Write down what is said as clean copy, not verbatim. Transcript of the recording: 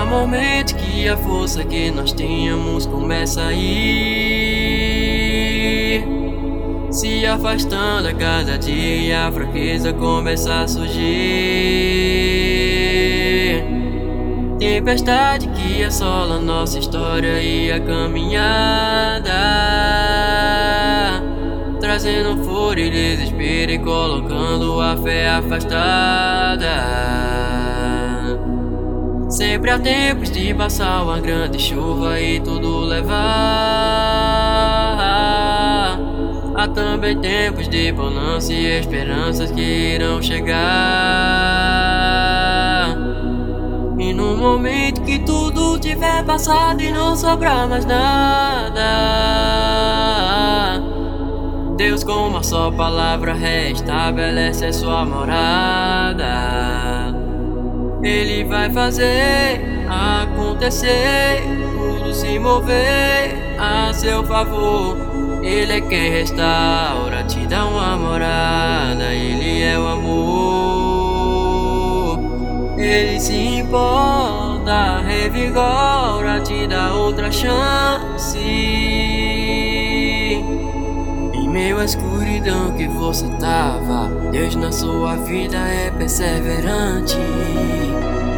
momento que a força que nós tínhamos começa a ir se afastando a cada dia, a fraqueza começa a surgir. Tempestade que assola nossa história e a caminhada, trazendo fúria e desespero e colocando a fé afastada. Sempre há tempos de passar uma grande chuva e tudo levar. Há também tempos de bonança e esperanças que irão chegar. E no momento que tudo tiver passado e não sobrar mais nada, Deus com uma só palavra restabelece a sua morada. Ele vai fazer acontecer, tudo se mover a seu favor. Ele é quem restaura, te dá uma morada. Ele é o amor. Ele se importa, revigora, te dá outra chance. Em meio à escuridão que você tava, Deus na sua vida é perseverante.